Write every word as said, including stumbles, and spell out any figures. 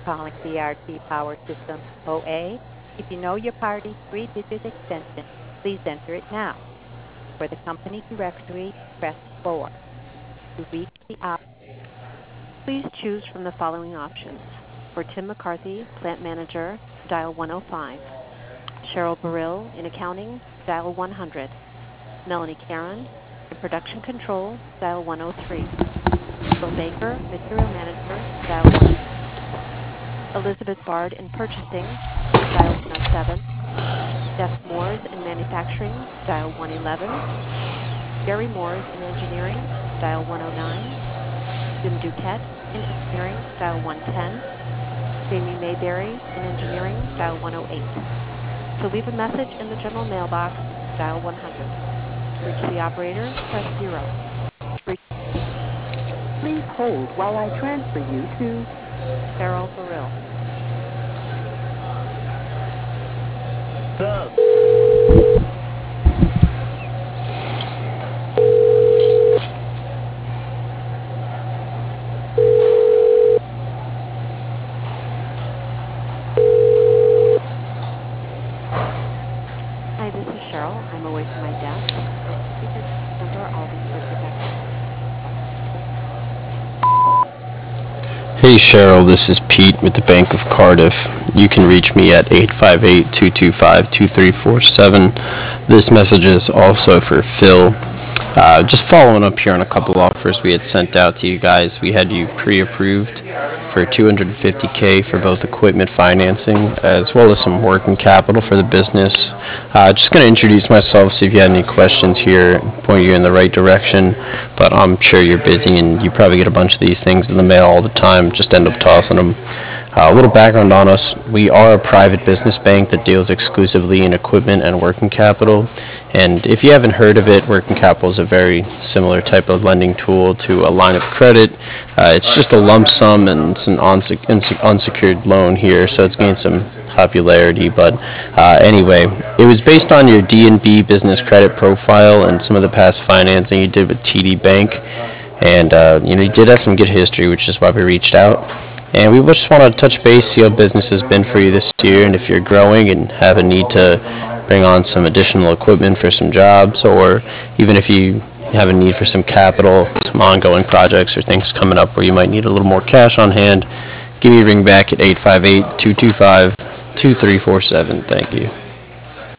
calling B R T Power Systems O A. If you know your party's three-digit extension, please enter it now. For the company directory, press four. To reach the op- Please choose from the following options. For Tim McCarthy, Plant Manager, dial one oh five. Cheryl Burrill, in Accounting, dial one hundred. Melanie Caron, in Production Control, dial one oh three. Bill Baker, Material Manager, dial one. Elizabeth Bard, in Purchasing, dial one oh seven. Jeff Moores, in Manufacturing, dial one eleven. Gary Moores, in Engineering, dial one oh nine. Jim Duquette, in Engineering, dial one ten. Jamie Mayberry, in Engineering, dial one oh eight. To leave a message in the general mailbox, dial one hundred. To reach the operator, press zero. Reach Please hold while I transfer you to Cheryl Burrill. Hi, this is Cheryl. I'm away from my desk. Number, I'll be Hey Cheryl, this is Pete with the Bank of Cardiff. You can reach me at eight five eight, two two five, two three four seven. This message is also for Phil. Uh, just following up here on a couple offers we had sent out to you guys. We had you pre-approved for two hundred fifty K for both equipment financing as well as some working capital for the business. Uh, just going to introduce myself, see if you had any questions here, point you in the right direction. But I'm sure you're busy and you probably get a bunch of these things in the mail all the time. Just end up tossing them. Uh, a little background on us. We are a private business bank that deals exclusively in equipment and working capital. And if you haven't heard of it, working capital is a very similar type of lending tool to a line of credit. Uh, it's just a lump sum and it's an unse- unsecured loan here, so it's gained some popularity. But uh, anyway, it was based on your D and B business credit profile and some of the past financing you did with T D Bank. And uh, you know, you did have some good history, which is why we reached out. And we just want to touch base, see how business has been for you this year, and if you're growing and have a need to bring on some additional equipment for some jobs, or even if you have a need for some capital, some ongoing projects or things coming up where you might need a little more cash on hand, give me a ring back at eight five eight, two two five, two three four seven. Thank you.